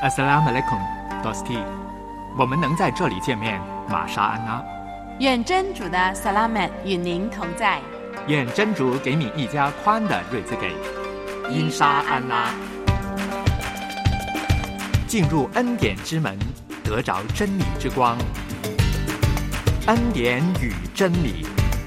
Assalamualaikum, Dosti。我们能在这里见面，玛莎安娜。 愿真主的 Salamat 与您同在。 愿真主给你一家宽的日子给。因沙安拉。进入恩典之门，得着真理之光。恩典与真理。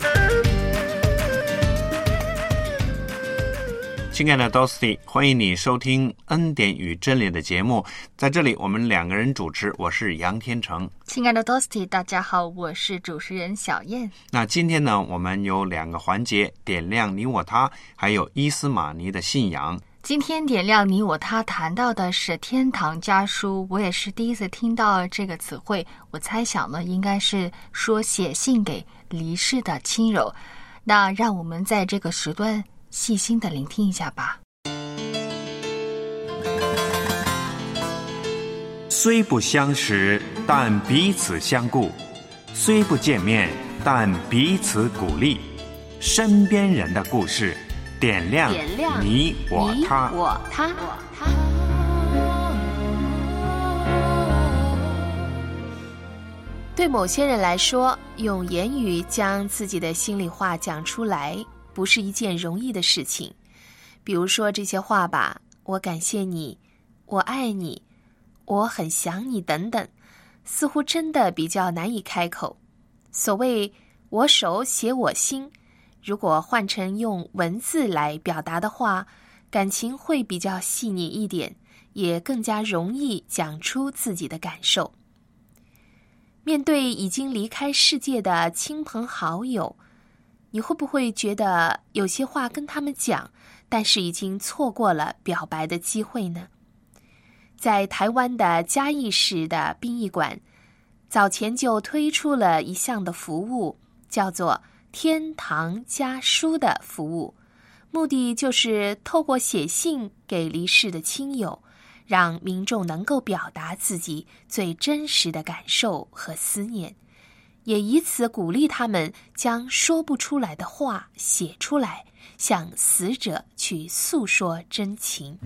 亲爱的 Dosti， 欢迎你收听恩典与真理的节目。在这里我们两个人主持，我是杨天成。 亲爱的 Dosti， 大家好，我是主持人小燕。 那今天呢，我们有两个环节，点亮你我他，还有伊斯玛尼的信仰。 今天点亮你我他谈到的是天堂家书，我也是第一次听到这个词汇，我猜想呢，应该是说写信给离世的亲友。那让我们在这个时段细心的聆听一下吧。 虽不相识，但彼此相顾；虽不见面，但彼此鼓励。身边人的故事，点亮你我他。 对某些人来说，用言语将自己的心里话讲出来不是一件容易的事情。比如说这些话吧，我感谢你，我爱你，我很想你等等，似乎真的比较难以开口。所谓我手写我心，如果换成用文字来表达的话，感情会比较细腻一点，也更加容易讲出自己的感受。面对已经离开世界的亲朋好友，你会不会觉得有些话跟他们讲，但是已经错过了表白的机会呢？在台湾的嘉义市的殡仪馆，早前就推出了一项的服务，叫做天堂家书的服务，目的就是透过写信给离世的亲友，让民众能够表达自己最真实的感受和思念，也以此鼓励他们将说不出来的话写出来，向死者去诉说真情。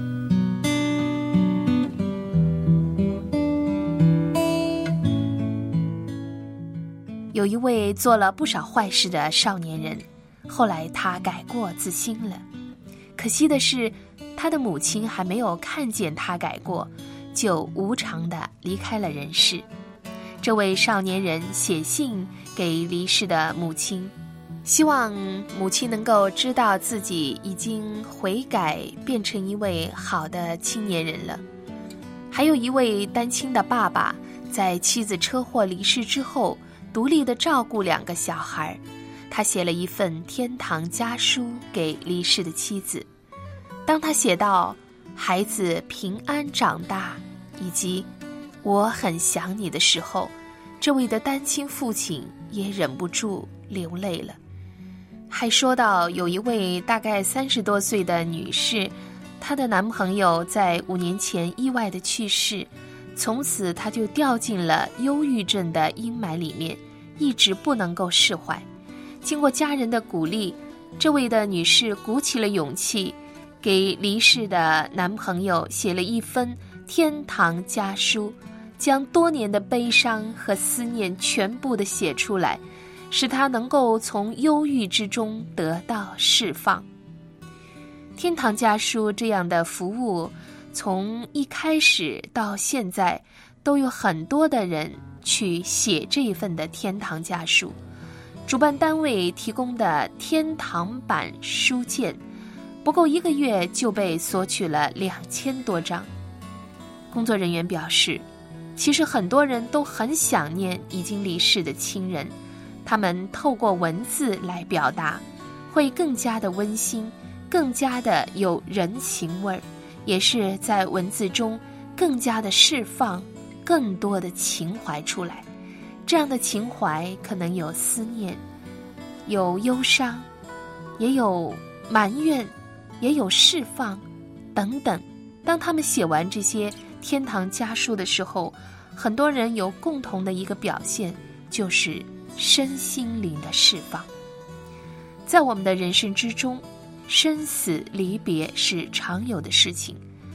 有一位做了不少坏事的少年人，后来他改过自新了。可惜的是，他的母亲还没有看见他改过，就无常地离开了人世。这位少年人写信给离世的母亲，希望母亲能够知道自己已经悔改，变成一位好的青年人了。还有一位单亲的爸爸，在妻子车祸离世之后，独立地照顾2个小孩，他写了一份天堂家书给离世的妻子。当他写到孩子平安长大以及我很想你的时候，这位的单亲父亲也忍不住流泪了。还说到有一位大概30多岁的女士，她的男朋友在5年前意外的去世，从此她就掉进了忧郁症的阴霾里面，一直不能够释怀。经过家人的鼓励，这位的女士鼓起了勇气，给离世的男朋友写了一封天堂家书，将多年的悲伤和思念全部的写出来，使他能够从忧郁之中得到释放。天堂家书这样的服务，从一开始到现在，都有很多的人去写这一份的天堂家书。主办单位提供的天堂版书件，不够1个月就被索取了2000多张。工作人员表示，其实很多人都很想念已经离世的亲人，他们透过文字来表达，会更加的温馨，更加的有人情味儿，也是在文字中更加的释放更多的情怀出来。这样的情怀可能有思念，有忧伤，也有埋怨，也有释放等等。当他们写完这些天堂家书的时候，很多人有共同的一个表现，就是身心灵的释放。在我们的人生之中，生死离别是常有的事情，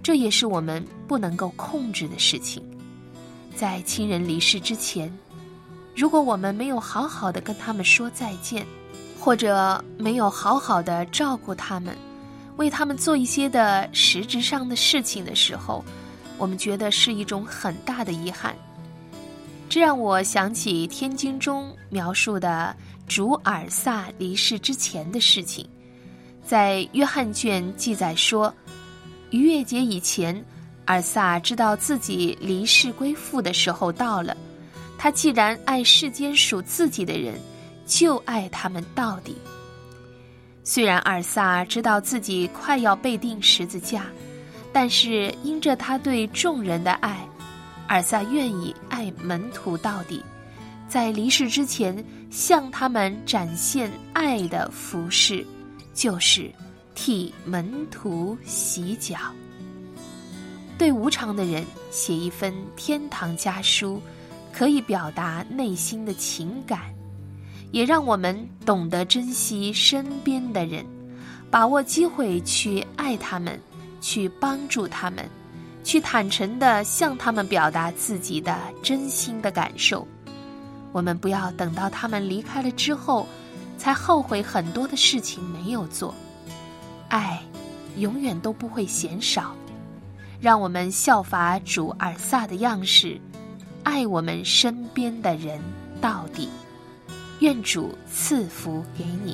这也是我们不能够控制的事情。在亲人离世之前，如果我们没有好好的跟他们说再见，或者没有好好的照顾他们，为他们做一些的实质上的事情的时候，我们觉得是一种很大的遗憾。这让我想起天经中描述的主尔撒离世之前的事情。在约翰卷记载说，逾越节以前，尔撒知道自己离世归父的时候到了，他既然爱世间属自己的人，就爱他们到底。虽然尔撒知道自己快要被钉十字架，但是因着他对众人的爱，尔撒愿意爱门徒到底，在离世之前向他们展现爱的服事，就是替门徒洗脚。对无常的人写一份天堂家书，可以表达内心的情感，也让我们懂得珍惜身边的人，把握机会去爱他们，去帮助他们，去坦诚地向他们表达自己的真心的感受。我们不要等到他们离开了之后，才后悔很多的事情没有做。爱永远都不会嫌少，让我们效法主尔撒的样式，爱我们身边的人到底。愿主赐福给你。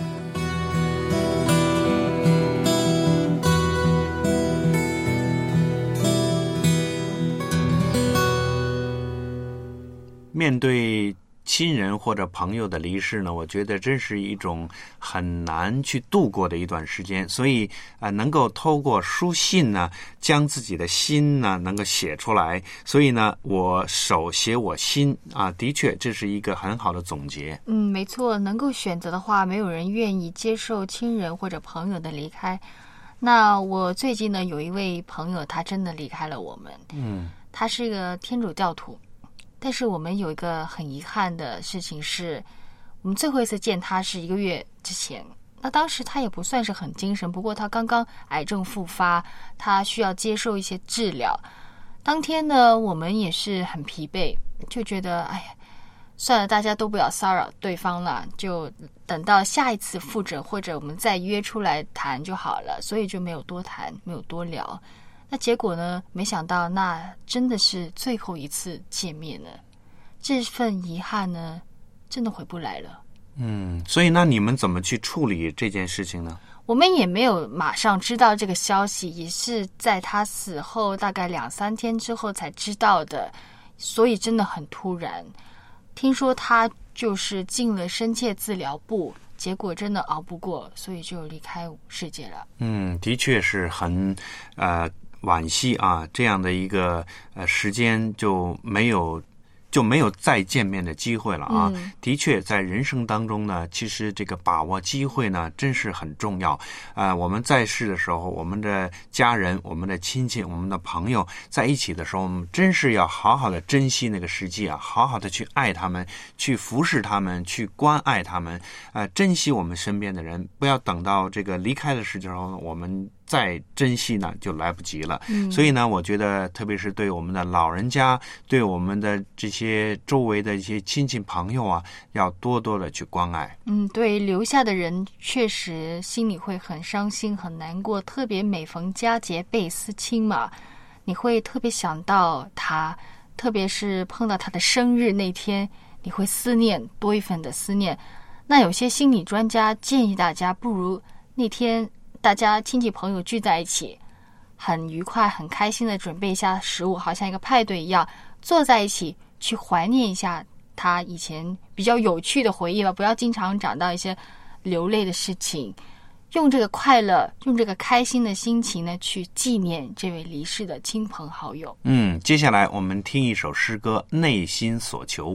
面对亲人或者朋友的离世呢，我觉得真是一种很难去度过的一段时间，所以能够透过书信呢，将自己的心呢能够写出来，所以呢，我手写我心啊，的确这是一个很好的总结。 没错，能够选择的话，没有人愿意接受亲人或者朋友的离开。那我最近呢，有一位朋友，他真的离开了我们。他是一个天主教徒。但是我们有一个很遗憾的事情是，我们最后一次见他是1个月之前。那当时他也不算是很精神，不过他刚刚癌症复发，他需要接受一些治疗。当天呢，我们也是很疲惫，就觉得哎呀，算了，大家都不要骚扰对方了，就等到下一次复诊或者我们再约出来谈就好了，所以就没有多谈，没有多聊。那结果呢，没想到那真的是最后一次见面了，这份遗憾呢真的回不来了。 所以那你们怎么去处理这件事情呢？ 我们也没有马上知道这个消息，也是在他死后大概2-3天之后才知道的，所以真的很突然。听说他就是进了深切治疗部，结果真的熬不过，所以就离开世界了。 的确是很惋惜啊，这样的一个时间就没有再见面的机会了啊。的确在人生当中呢，其实这个把握机会呢真是很重要。我们在世的时候，我们的家人、我们的亲戚、我们的朋友在一起的时候，我们真是要好好的珍惜那个时机啊，好好的去爱他们，去服侍他们，去关爱他们，珍惜我们身边的人，不要等到这个离开的时候我们再珍惜呢就来不及了。所以呢，我觉得特别是对我们的老人家，对我们的这些周围的一些亲戚朋友啊，要多多的去关爱。 对，留下的人确实心里会很伤心很难过，特别每逢佳节倍思亲嘛，你会特别想到他，特别是碰到他的生日那天，你会思念，多一份的思念。那有些心理专家建议大家，不如那天大家亲戚朋友聚在一起，很愉快很开心的准备一下食物，好像一个派对一样，坐在一起去怀念一下他以前比较有趣的回忆吧，不要经常讲到一些流泪的事情，用这个快乐，用这个开心的心情呢，去纪念这位离世的亲朋好友。 接下来我们听一首诗歌《内心所求》。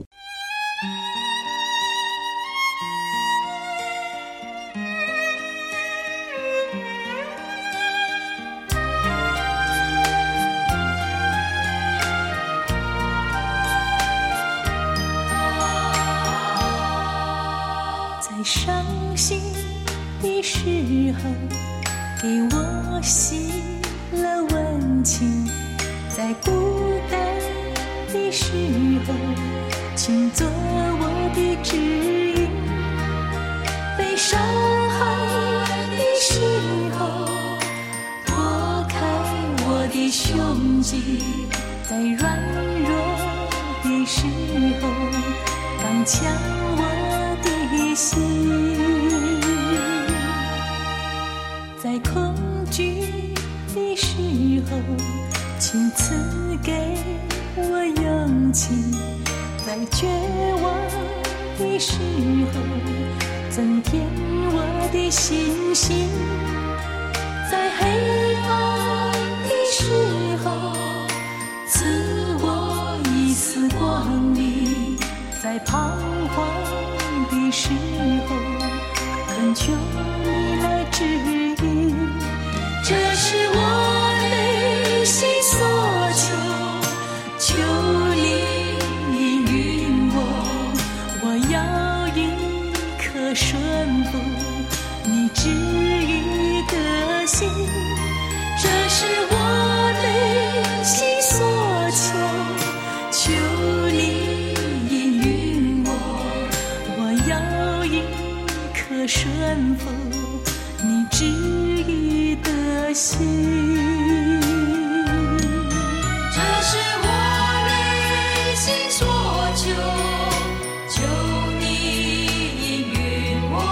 伤心的时候，给我洗了温温情，在孤单的时候，请做我的指引；被伤害的时候，拨开我的胸襟；在软弱的时候，刚强我的心。在恐惧的时候，请赐给我勇气；在绝望的时候，增添我的信心；在黑暗的时候，赐我一丝光明；在彷徨的时候，恳求你来指引。这是我内心所求，求你应允我，我要一颗顺服你旨意的心。这是我内心所求，求你应允我，我要一颗顺服你旨意的心。这是我内心所求，求你应允我。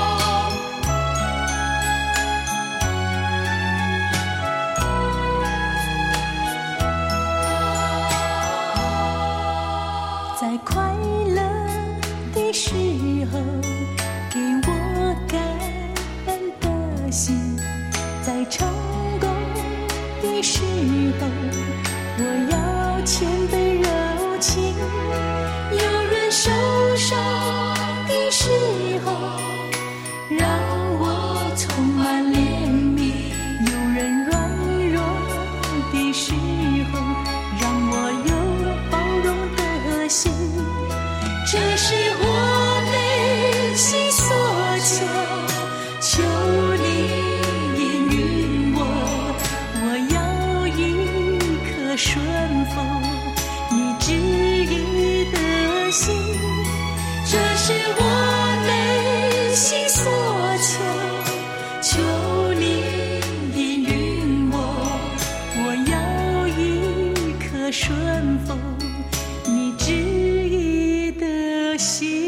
在快乐的时候，给我感恩的心；在成功的时候，我要谦卑柔情；有人受伤的时候，让我充满怜悯；有人软弱的时候，让我有包容的心。这是我内心所求，求你应允我，我要一颗顺服你旨意的心。这是我内心所求，求你应允我，我要一颗顺服你旨意的心。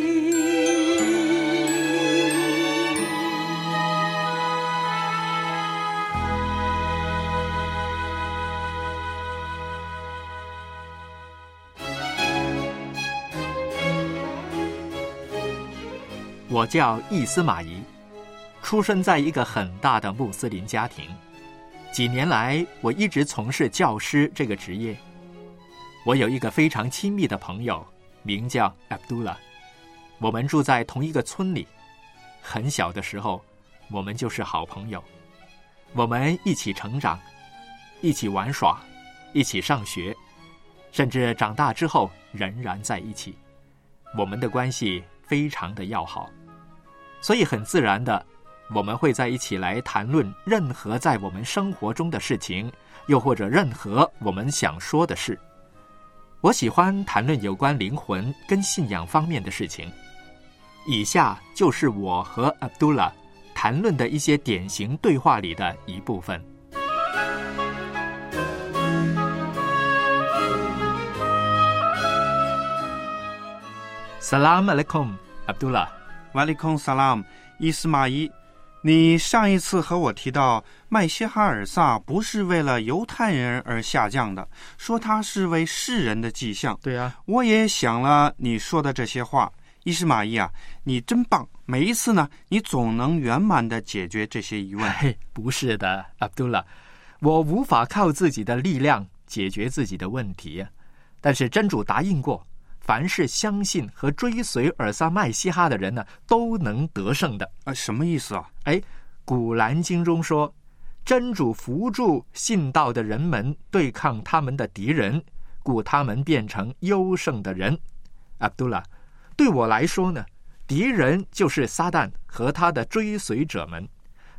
我叫易斯马仪，出生在一个很大的穆斯林家庭。几年来，我一直从事教师这个职业。我有一个非常亲密的朋友，名叫 Abdullah。我们住在同一个村里，很小的时候，我们就是好朋友。我们一起成长，一起玩耍，一起上学，甚至长大之后仍然在一起。我们的关系非常的要好，所以很自然的，我们会在一起来谈论任何在我们生活中的事情，又或者任何我们想说的事。我喜欢谈论有关灵魂跟信仰方面的事情。以下就是我和 Abdullah 谈论的一些典型对话里的一部分。Salam alaikum, Abdullah。 Walaikum salam， 伊斯玛仪，你上一次和我提到麦西哈尔萨不是为了犹太人而下降的，说他是为世人的迹象。 对啊， 我也想了你说的这些话。伊斯玛仪啊，你真棒！每一次呢，你总能圆满地解决这些疑问。 不是的 Abdullah， 我无法靠自己的力量解决自己的问题，但是真主答应过，凡是相信和追随尔撒麦西哈的人呢，都能得胜的。 什么意思啊？ 古兰经中说，真主扶助信道的人们对抗他们的敌人，故他们变成优胜的人。Abdullah， 对我来说呢，敌人就是撒旦和他的追随者们，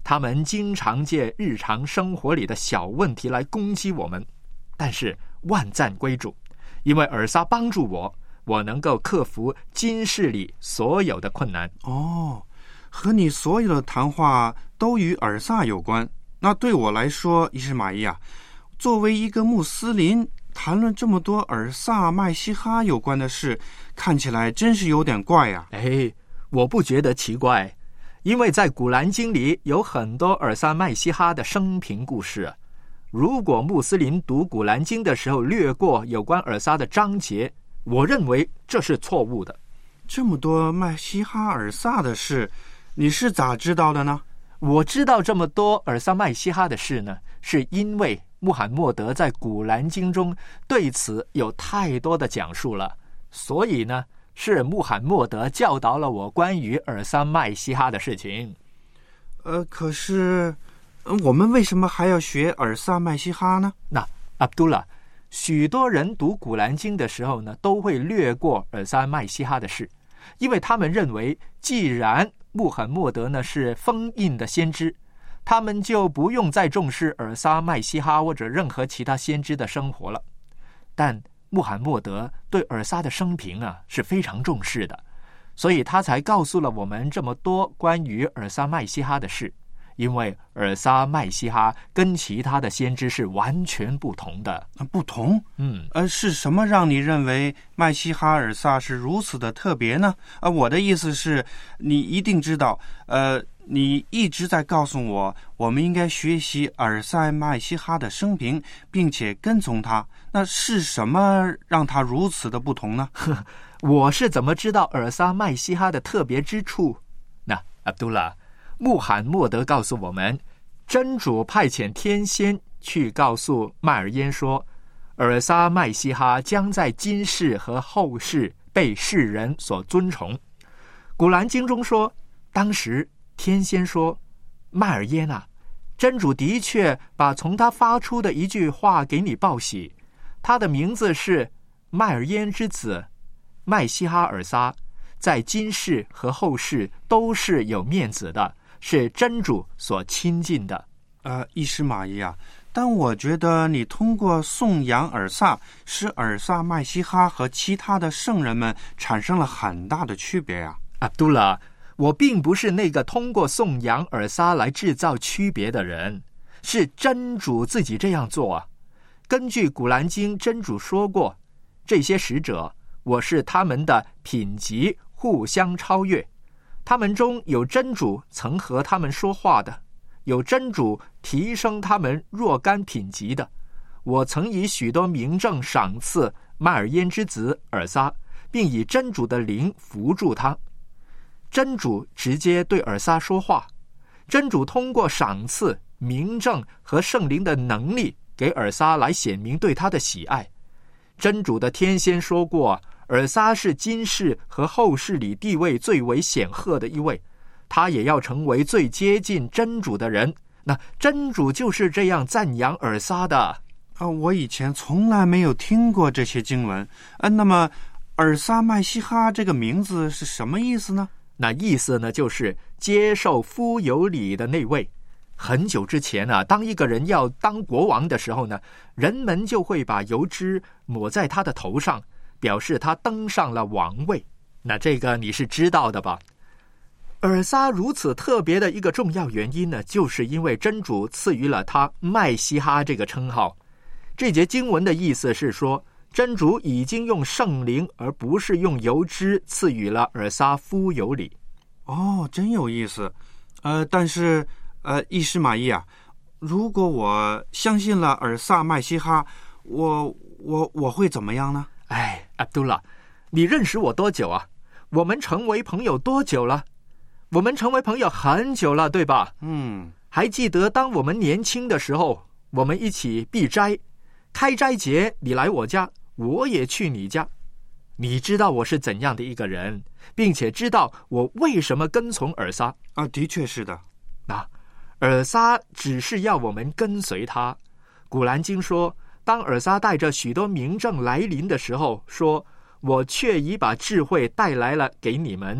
他们经常借日常生活里的小问题来攻击我们，但是万赞归主，因为尔撒帮助我能够克服今世里所有的困难。 哦，和你所有的谈话都与尔撒有关。那对我来说，伊什玛依啊，作为一个穆斯林，谈论这么多尔撒麦西哈有关的事，看起来真是有点怪呀。 我不觉得奇怪，因为在古兰经里有很多尔撒麦西哈的生平故事。如果穆斯林读古兰经的时候略过有关尔撒的章节，我认为这是错误的。 这么多麦西哈尔撒的事，你是咋知道的呢？ 我知道这么多尔撒麦西哈的事呢，是因为穆罕默德在古兰经中对此有太多的讲述了，所以呢，是穆罕默德教导了我关于尔撒麦西哈的事情。 可是我们为什么还要学尔撒麦西哈呢？ 那阿卜杜拉，许多人读古兰经的时候呢，都会略过尔撒麦西哈的事，因为他们认为既然穆罕默德呢是封印的先知，他们就不用再重视尔撒麦西哈或者任何其他先知的生活了。但穆罕默德对尔撒的生平啊是非常重视的，所以他才告诉了我们这么多关于尔撒麦西哈的事。因为尔撒麦西哈跟其他的先知是完全不同的。 不同？是什么让你认为麦西哈尔撒是如此的特别呢？我的意思是，你一定知道，你一直在告诉我，我们应该学习尔撒麦西哈的生平，并且跟从他。那是什么让他如此的不同呢？ 我是怎么知道尔撒麦西哈的特别之处？那阿卜杜拉，穆罕默德告诉我们，真主派遣天仙去告诉麦尔焉说，尔撒麦西哈将在今世和后世被世人所尊崇。古兰经中说，当时天仙说，麦尔焉啊，真主的确把从他发出的一句话给你报喜，他的名字是麦尔焉之子麦西哈尔撒，在今世和后世都是有面子的，是真主所亲近的。 伊什玛依啊，但我觉得你通过颂扬尔撒，使尔撒麦西哈和其他的圣人们产生了很大的区别呀。 阿卜杜拉，我并不是那个通过颂扬尔撒来制造区别的人，是真主自己这样做啊。根据古兰经，真主说过，这些使者，我是他们的品级互相超越，他们中有真主曾和他们说话的，有真主提升他们若干品级的。我曾以许多明证赏赐麦尔焉之子尔撒，并以真主的灵扶助他。真主直接对尔撒说话，真主通过赏赐、明证和圣灵的能力给尔撒来显明对他的喜爱。真主的天仙说过，尔撒是今世和后世里地位最为显赫的一位，他也要成为最接近真主的人。那真主就是这样赞扬尔撒的。 我以前从来没有听过这些经文。那么尔撒麦西哈这个名字是什么意思呢？ 那意思呢，就是接受夫有礼的那位。很久之前啊，当一个人要当国王的时候呢，人们就会把油脂抹在他的头上，表示他登上了王位。那这个你是知道的吧？尔撒如此特别的一个重要原因呢，就是因为真主赐予了他麦西哈这个称号。这节经文的意思是说，真主已经用圣灵而不是用油脂赐予了尔撒夫有礼。 真有意思。但是伊什玛依啊，如果我相信了尔撒麦西哈，我会怎么样呢？ 阿卜杜拉，你认识我多久啊？我们成为朋友多久了？我们成为朋友很久了，对吧？还记得当我们年轻的时候，我们一起避斋，开斋节你来我家，我也去你家。你知道我是怎样的一个人，并且知道我为什么跟从尔撒。 的确是的。 尔撒只是要我们跟随他。古兰经说，当尔撒带着许多明证来临的时候，说，我却已把智慧带来了给你们，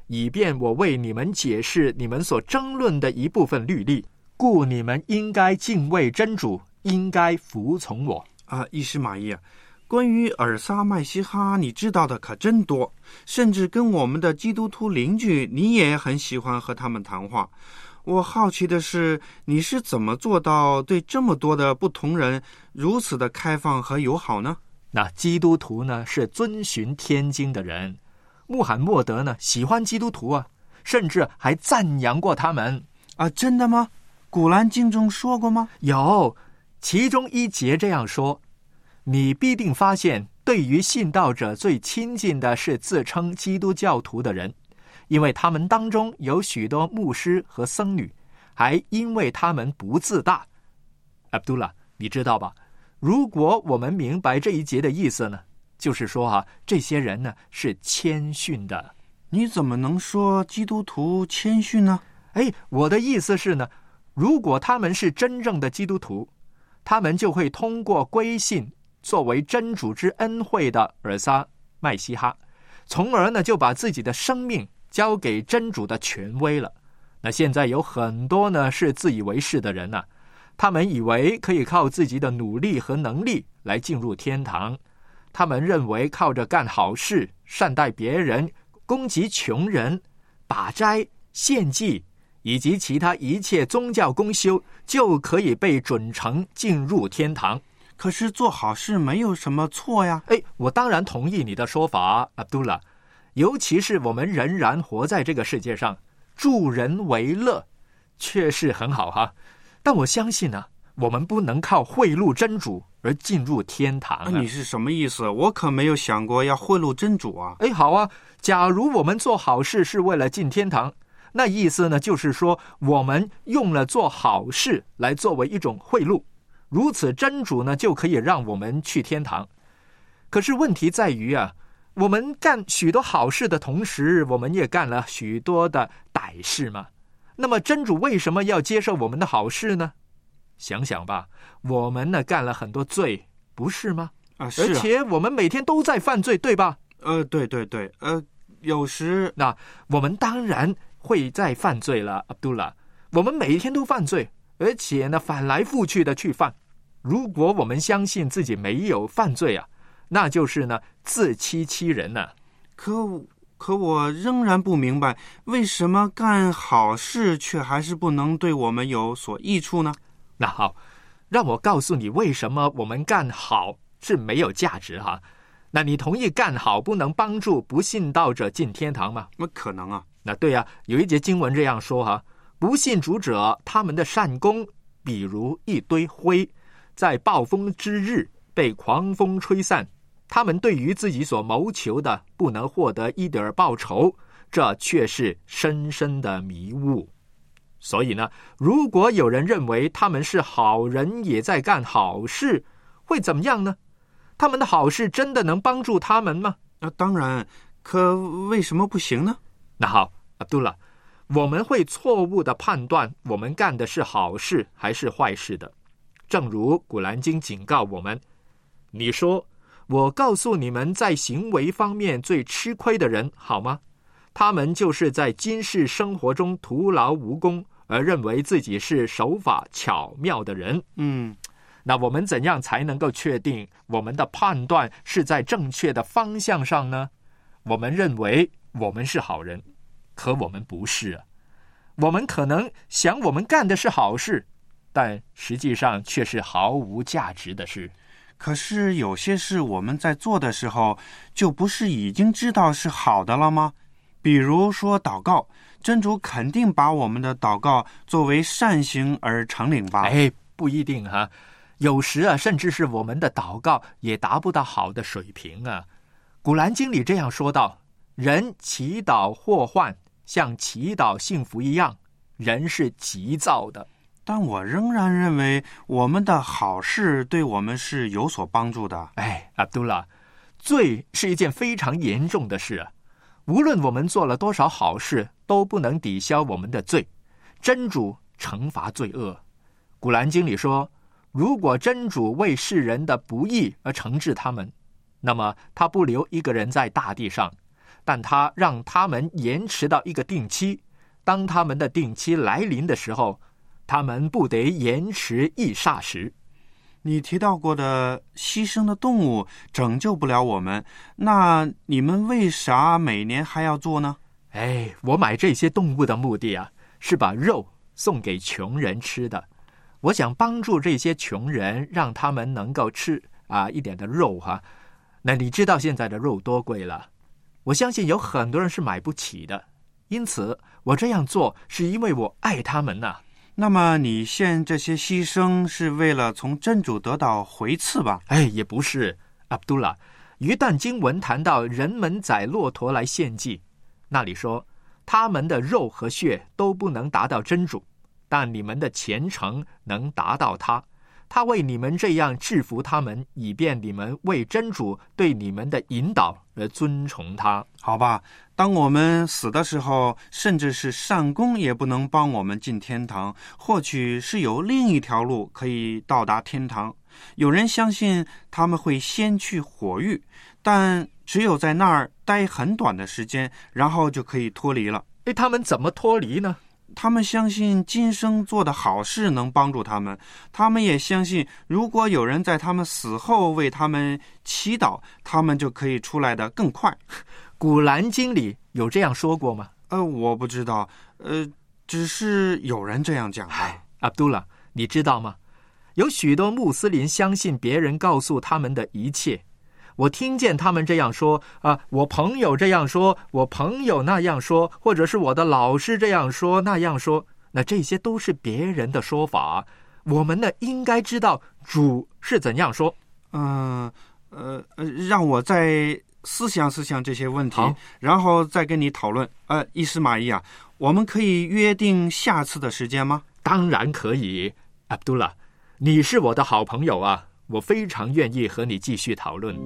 以便我为你们解释你们所争论的一部分律例，故你们应该敬畏真主，应该服从我。 伊斯玛仪，关于尔撒麦西哈你知道的可真多，甚至跟我们的基督徒邻居你也很喜欢和他们谈话。我好奇的是，你是怎么做到对这么多的不同人如此的开放和友好呢？ 那基督徒呢是遵循天经的人，穆罕默德呢喜欢基督徒啊，甚至还赞扬过他们。 真的吗？古兰经中说过吗？ 有，其中一节这样说：你必定发现，对于信道者最亲近的是自称基督教徒的人，因为他们当中有许多牧师和僧侣，还因为他们不自大。Abdullah， 你知道吧？如果我们明白这一节的意思呢，就是说这些人呢是谦逊的。 你怎么能说基督徒谦逊呢？ 我的意思是呢，如果他们是真正的基督徒，他们就会通过归信作为真主之恩惠的尔撒麦西哈，从而呢就把自己的生命交给真主的权威了。那现在有很多呢是自以为是的人呢，他们以为可以靠自己的努力和能力来进入天堂，他们认为靠着干好事、善待别人、供给穷人、把斋、献祭以及其他一切宗教公修，就可以被准成进入天堂。 可是做好事没有什么错呀。 我当然同意你的说法 Abdullah， 尤其是我们仍然活在这个世界上，助人为乐确实很好但我相信呢，我们不能靠贿赂真主而进入天堂你是什么意思？我可没有想过要贿赂真主啊。 好啊，假如我们做好事是为了进天堂，那意思呢就是说我们用了做好事来作为一种贿赂，如此真主呢就可以让我们去天堂。可是问题在于我们干许多好事的同时，我们也干了许多的歹事嘛。那么真主为什么要接受我们的好事呢？想想吧，我们呢干了很多罪，不是吗？ 是啊， 而且我们每天都在犯罪，对吧？ 对，有时那我们当然会在犯罪了 Abdullah， 我们每天都犯罪，而且呢反来覆去的去犯。如果我们相信自己没有犯罪那就是呢自欺欺人呢。 可我仍然不明白，为什么干好事却还是不能对我们有所益处呢？ 那好，让我告诉你为什么我们干好是没有价值那你同意干好不能帮助不信道者进天堂吗？ 那可能啊。 那对有一节经文这样说不信主者他们的善功比如一堆灰，在暴风之日被狂风吹散，他们对于自己所谋求的不能获得一点报酬，这却是深深的迷雾。所以呢，如果有人认为他们是好人也在干好事，会怎么样呢？他们的好事真的能帮助他们吗？ 当然，可为什么不行呢？ 那好 Abdullah， 我们会错误地判断我们干的是好事还是坏事的。正如古兰经警告我们，你说我告诉你们在行为方面最吃亏的人好吗？他们就是在今世生活中徒劳无功，而认为自己是手法巧妙的人。那我们怎样才能够确定我们的判断是在正确的方向上呢？我们认为我们是好人，可我们不是我们可能想我们干的是好事，但实际上却是毫无价值的事。 可是有些事我们在做的时候，就不是已经知道是好的了吗？比如说祷告，真主肯定把我们的祷告作为善行而承领吧？ 不一定有时甚至是我们的祷告也达不到好的水平古兰经里这样说道：人祈祷祸患像祈祷幸福一样，人是急躁的。 但我仍然认为我们的好事对我们是有所帮助的。 Abdullah， 罪是一件非常严重的事无论我们做了多少好事，都不能抵消我们的罪。真主惩罚罪恶。古兰经里说，如果真主为世人的不义而惩治他们，那么他不留一个人在大地上， 但他让他们延迟到一个定期，当他们的定期来临的时候，他们不得延迟1霎时。 你提到过的牺牲的动物拯救不了我们，那你们为啥每年还要做呢？ 我买这些动物的目的啊，是把肉送给穷人吃的。我想帮助这些穷人，让他们能够吃一点的肉哈。那你知道现在的肉多贵了，我相信有很多人是买不起的，因此我这样做是因为我爱他们呐。 那么你献这些牺牲是为了从真主得到回赐吧？ 也不是，阿卜杜拉。一旦经文谈到人们宰骆驼来献祭，那里说他们的肉和血都不能达到真主，但你们的虔诚能达到他。他为你们这样制服他们，以便你们为真主对你们的引导而尊崇他。 好吧，当我们死的时候，甚至是善功也不能帮我们进天堂，或许是有另一条路可以到达天堂。有人相信他们会先去火狱，但只有在那儿待很短的时间，然后就可以脱离了。 他们怎么脱离呢？ 他们相信今生做的好事能帮助他们，他们也相信如果有人在他们死后为他们祈祷，他们就可以出来的更快。 古兰经里有这样说过吗？ 我不知道，只是有人这样讲的。 阿卜杜拉，你知道吗？有许多穆斯林相信别人告诉他们的一切。我听见他们这样说我朋友这样说，我朋友那样说，或者是我的老师这样说那样说，那这些都是别人的说法。我们呢，应该知道主是怎样说。 让我再思想这些问题，然后再跟你讨论。伊斯玛仪啊，我们可以约定下次的时间吗？ 当然可以，阿卜杜拉，你是我的好朋友啊，我非常愿意和你继续讨论。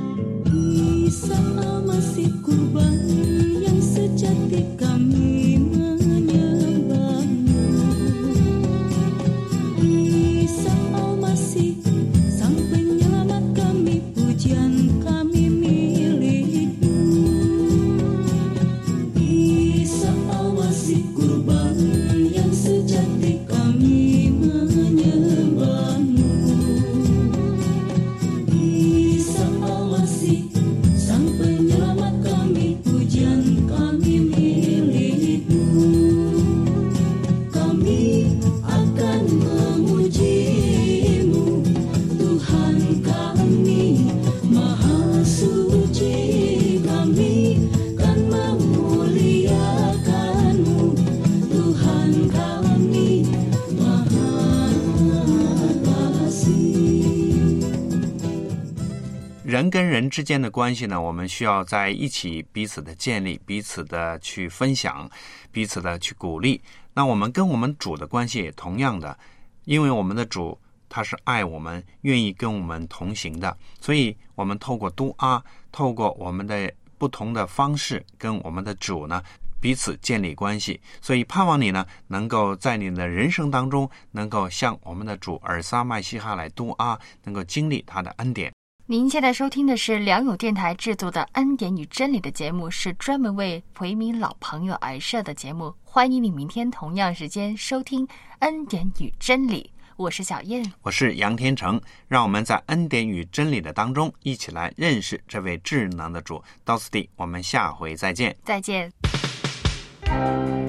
人跟人之间的关系呢，我们需要在一起彼此的建立，彼此的去分享，彼此的去鼓励。那我们跟我们主的关系也同样的，因为我们的主他是爱我们，愿意跟我们同行的，所以我们透过嘟阿，透过我们的不同的方式跟我们的主呢彼此建立关系。所以盼望你呢能够在你的人生当中能够向我们的主尔撒麦西哈来嘟阿，能够经历他的恩典。 您现在收听的是良友电台制作的恩典与真理的节目，是专门为回民老朋友而设的节目。欢迎你明天同样时间收听恩典与真理，我是小燕， 我是杨天成。让我们在恩典与真理的当中一起来认识这位智能的主。到此地，我们下回再见。 再见。